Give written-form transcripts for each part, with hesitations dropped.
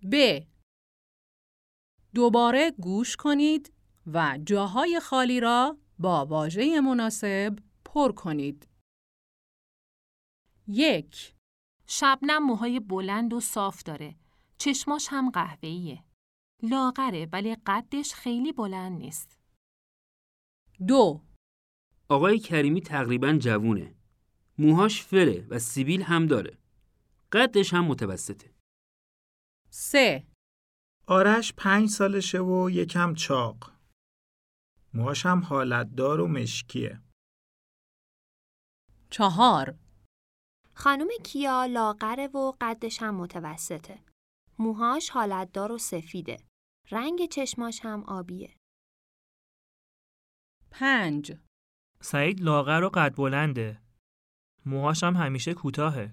ب. دوباره گوش کنید و جاهای خالی را با واژه مناسب پر کنید. 1. شبنم موهای بلند و صاف داره. چشماش هم قهوه‌ایه. لاغره ولی قدش خیلی بلند نیست. 2. آقای کریمی تقریباً جوونه. موهاش فره و سیبیل هم داره. قدش هم متوسطه. 3. آرش 5 سالشه و یکم چاق. موهاش هم حالتدار و مشکیه. 4. خانم کیا لاغره و قدش هم متوسطه. موهاش حالتدار و سفیده. رنگ چشماش هم آبیه. 5. سعید لاغر و قد بلنده. موهاش هم همیشه کوتاهه.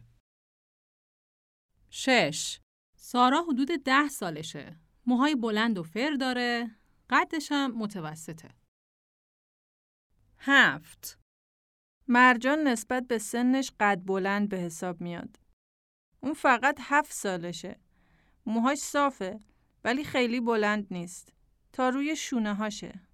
6. سارا حدود 10 سالشه. موهای بلند و فر داره. قدش هم متوسطه. 7. مرجان نسبت به سنش قد بلند به حساب میاد. اون فقط 7 سالشه. موهاش صافه ولی خیلی بلند نیست. تا روی شونه هاشه.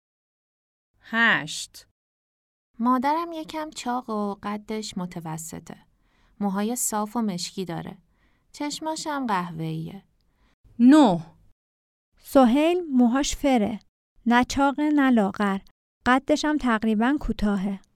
8. مادرم یکم چاق و قدش متوسطه. موهای صاف و مشکی داره. چشماش هم قهوه‌ایه. 9. سهیل موهاش فره. نه چاقه نه لاغر. قدش هم تقریباً کوتاهه.